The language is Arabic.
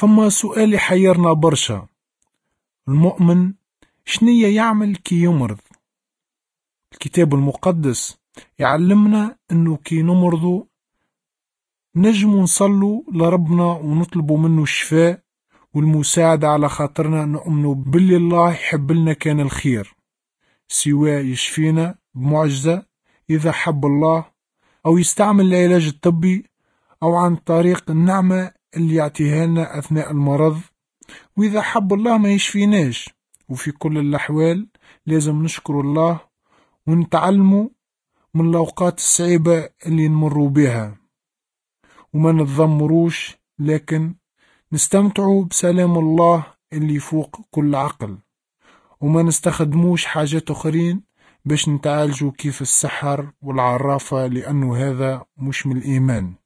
فما سؤال حيرنا برشا، المؤمن شنية يعمل كي يمرض؟ الكتاب المقدس يعلمنا انه كي نمرضو نجمو نصلوا لربنا ونطلبوا منه الشفاء والمساعدة، على خاطرنا نؤمنوا باللي الله يحب لنا كان الخير، سواء يشفينا بمعجزة إذا حب الله، أو يستعمل العلاج الطبي، أو عن طريق النعمة اللي يعطيها لنا أثناء المرض. وإذا حب الله ما يشفيناش، وفي كل الأحوال لازم نشكر الله ونتعلموا من الأوقات الصعيبة اللي نمروا بها، وما نتذمروش، لكن نستمتعوا بسلام الله اللي فوق كل عقل، وما نستخدموش حاجات أخرين باش نتعالجوا كيف السحر والعرافة، لأنه هذا مش من الإيمان.